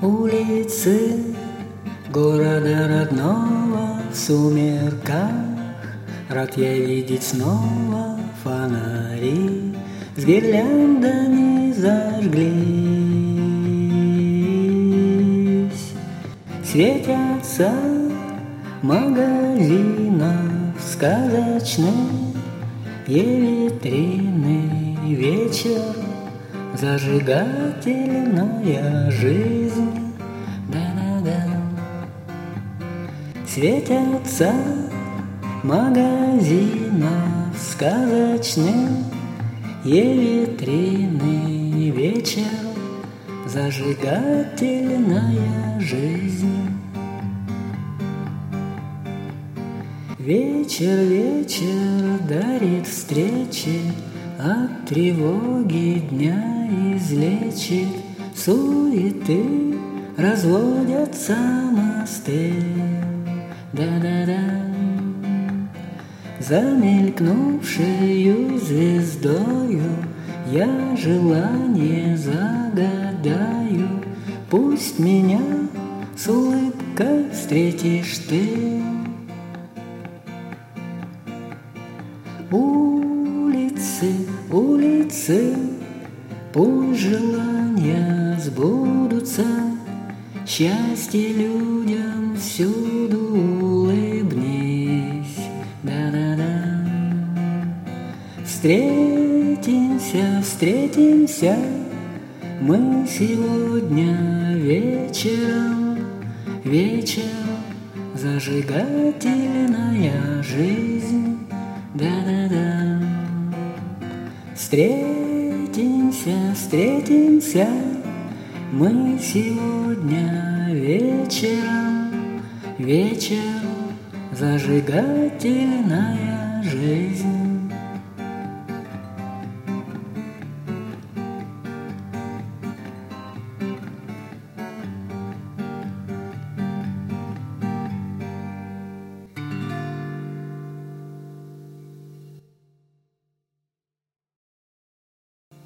Улицы города родного в сумерках рад я видеть снова фонари с гирляндами зажглись. Светятся магазинов сказочных и витрины, вечер, зажигательная жизнь. Да-да-да. Светятся магазинов сказочных и витрины, вечер, зажигательная жизнь. Вечер, вечер дарит встречи, от тревоги дня излечит. Суеты разводятся мосты. Да-да-да. Замелькнувшею звездою я желание загадаю. Пусть меня с улыбкой встретишь ты. Улицы, улицы, пусть желания сбудутся, счастье людям всюду улыбнись. Да-да-да. Встретимся, встретимся мы сегодня вечером, вечер, зажигательная жизнь. Да-да-да. Встретимся, встретимся мы сегодня вечером, вечер, зажигательная жизнь.